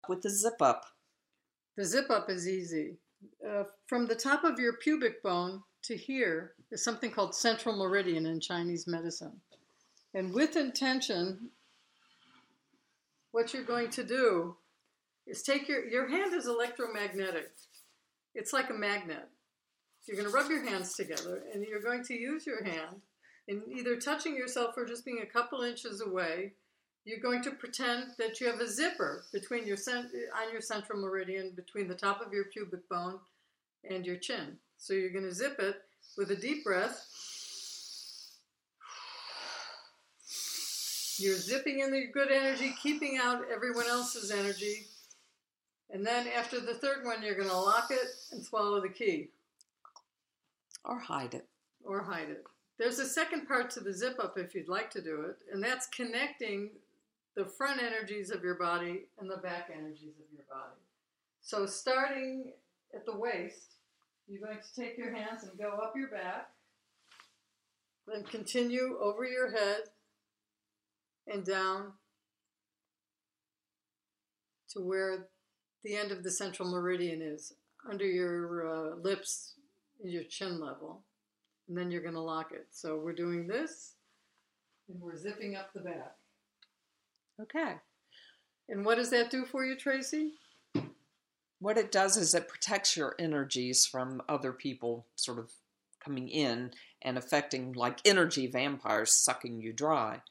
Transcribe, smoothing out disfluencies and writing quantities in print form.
with the zip up? The zip up is easy. From the top of your pubic bone to here is something called central meridian in Chinese medicine. And with intention, what you're going to do is take your hand is electromagnetic. It's like a magnet. You're going to rub your hands together and you're going to use your hand in either touching yourself or just being a couple inches away. You're going to pretend that you have a zipper between on your central meridian between the top of your pubic bone and your chin. So you're going to zip it with a deep breath. You're zipping in the good energy, keeping out everyone else's energy. And then after the third one, you're going to lock it and swallow the key. Or hide it. Or hide it. There's a second part to the zip up if you'd like to do it, and that's connecting the front energies of your body and the back energies of your body. So starting at the waist, you're going to take your hands and go up your back, then continue over your head and down to where the end of the central meridian is, under your lips, your chin level. And then you're going to lock it. So we're doing this, and we're zipping up the back. Okay. And what does that do for you, Tracy? What it does is it protects your energies from other people sort of coming in and affecting, like energy vampires sucking you dry.